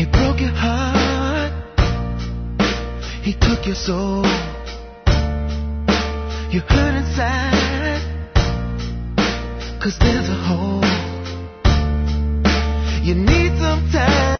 He broke your heart, he took your soul. You hurt inside, 'cause there's a hole. You need some time.